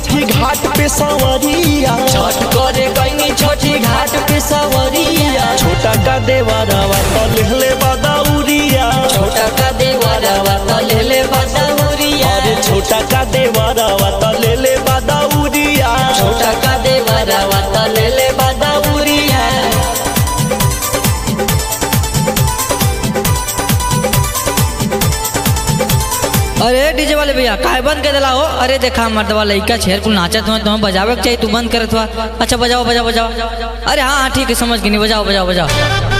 छठी घाट पे सवरिया, छठ करे गईनी छठी घाट पे सवरिया। छोटा का देवरवा तो लेले बदौरिया, छोटा का देवरवा तो लेले बदौरिया। अरे छोटा का देवरवा तो लेले बदौरिया, छोटा का देवरवा तो लेले बदौरिया। अरे डीजे वाले भैया काहे बंद कर दिला हो? अरे देखा मर्दवा लइका छेर कुल नाचत हुआ, तुम्हें बजावे के चाहिए, तू बंद करत हुआ। अच्छा बजाओ बजाओ बजाओ। अरे हाँ हाँ ठीक है, समझ गई, नहीं बजाओ बजाओ बजाओ।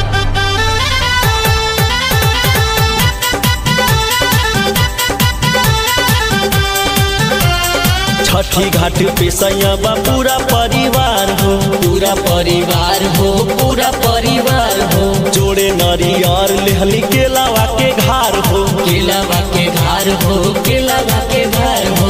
छठी घाट पे सैया पूरा परिवार हो, पूरा परिवार हो, पूरा परिवार हो। जोड़े नरियर लेहली केलावा के घार हो, केलावा के घर हो, केलावा के घर हो।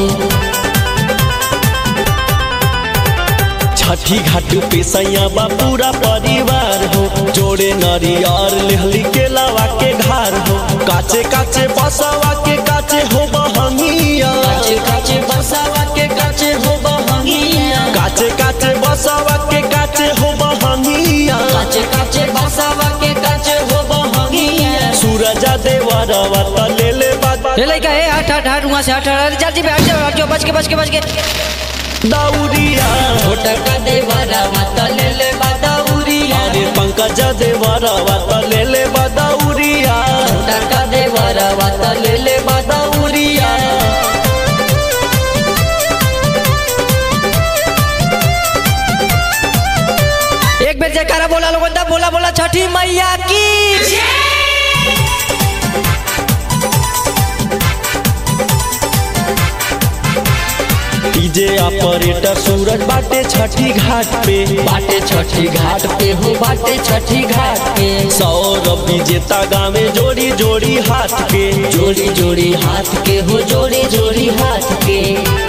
छठी घाट पे सैया पूरा परिवार हो, जोड़े नरियर लेहली केलावा के घार हो। काचे काचे बसवा के काचे हो बहंगिया, काचे काचे बसावा के काचे हो बहंगिया। काचे काचे बसवा के काचे हो बहंगिया। काचे काचे बसावा के काचे हो बहंगिया। सूरजा देवरवा तो लेले ले लइका ए हट हट हट वहां से हट हट जल्दी पे हट जाओ, बच के बच के बच के। दौरिया, छोटा का देवरवा तो लेले बदौरिया। अरे पंकज देवरवा तो लेले बदौरिया, छोटा का देवरवा तो लेले बदौरिया। एक बेर जयकारा बोला लोगों दा, बोला बोला छठी मैया की। डीजे ऑपरेटर सूरज बाटे छठी घाट पे, बाटे छठी घाट पे हो, बाटे छठी घाट पे। सौरभ विजेता गावे जोड़ी जोड़ी हाथ के, जोड़ी जोड़ी हाथ के हो, जोड़ी जोड़ी हाथ के।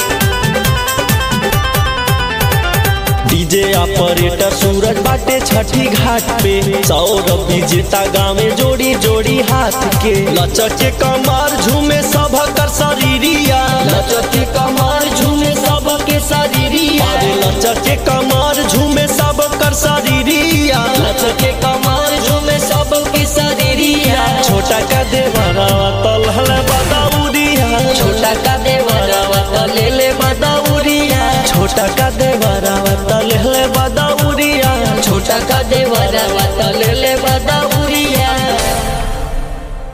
डीजे ऑपरेटर सूरज बाटे छठी घाट पे, सौरभ विजेता गावे जोड़ी जोड़ी हाथ के। लचके कमर झूमे सब कर शरीरिया, लचके कमर झूमे सबके शरीरिया। अरे लचके कमर झूमे सब कर शरीरिया, लचके कमर झूमे सबके शरीरिया। छोटा का देवरवा तो लहले बदौरिया, छोटा का देवरवा तो लेले बदौरिया। छोटा का देवरवा तो लेले बदौरिया, छोटा का देवरवा तो लेले बदौरिया।